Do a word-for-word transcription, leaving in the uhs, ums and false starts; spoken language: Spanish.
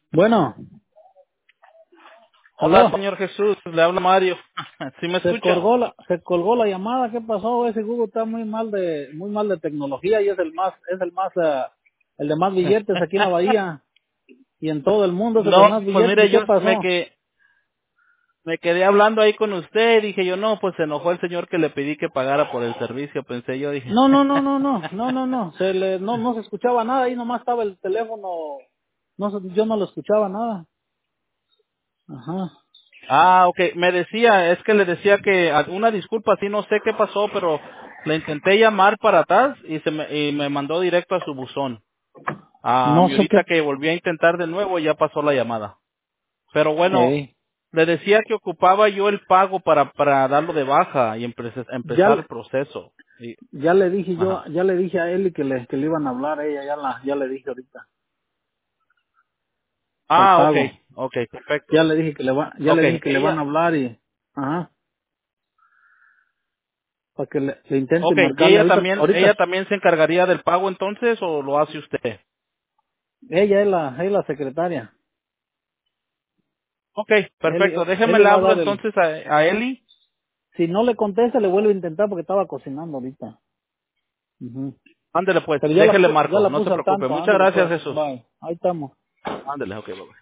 Bueno, Hola, aló, señor Jesús, le habla Mario. ¿Sí me se escucha? colgó la, se colgó la llamada, ¿qué pasó? Ese Google está muy mal de, muy mal de tecnología y es el más, es el más, eh, el de más billetes aquí en la bahía y en todo el mundo es el de No, más pues billetes. ¿Y mire, qué yo me, pasó? que, me quedé hablando ahí con usted, dije yo, no, pues se enojó el señor que le pedí que pagara por el servicio, pensé yo, dije. No, no, no, no, no, no, no, no, se le, no, no se escuchaba nada, ahí nomás estaba el teléfono, no, se- yo no lo escuchaba nada. Ajá. Ah, ok, me decía, es que le decía que, ah, una disculpa, sí, no sé qué pasó, pero le intenté llamar para atrás y se me, y me mandó directo a su buzón. Ah, No y sé qué, ahorita que volví a intentar de nuevo ya pasó la llamada. Pero bueno, eh, le decía que ocupaba yo el pago para, para darlo de baja y empe- ya, empezar el proceso. Y, ya le dije yo, ajá. ya le dije a él que le, que le iban a hablar a ella, ya la, ya le dije ahorita, para el Ah, ok, pago. ok, perfecto. Ya le dije que le va, ya le Ok, dije que le van a ella, hablar y, ajá, para que le, le intente ok, y marcarle ella ahorita, también, ella ahorita, también se encargaría del pago entonces o lo hace usted. ella es la, es la secretaria, Ok, él, perfecto. él Déjeme le le va a hablo dar el, entonces a, a Eli. si no le contesta le vuelvo a intentar porque estaba cocinando ahorita. Ujú. Ándele pues, Pero ya la, déjele pu- ya marco, la no se puse al preocupe. tanto, Muchas ándale gracias pues, Jesús. bye, ahí estamos. Ándele, ok, bye.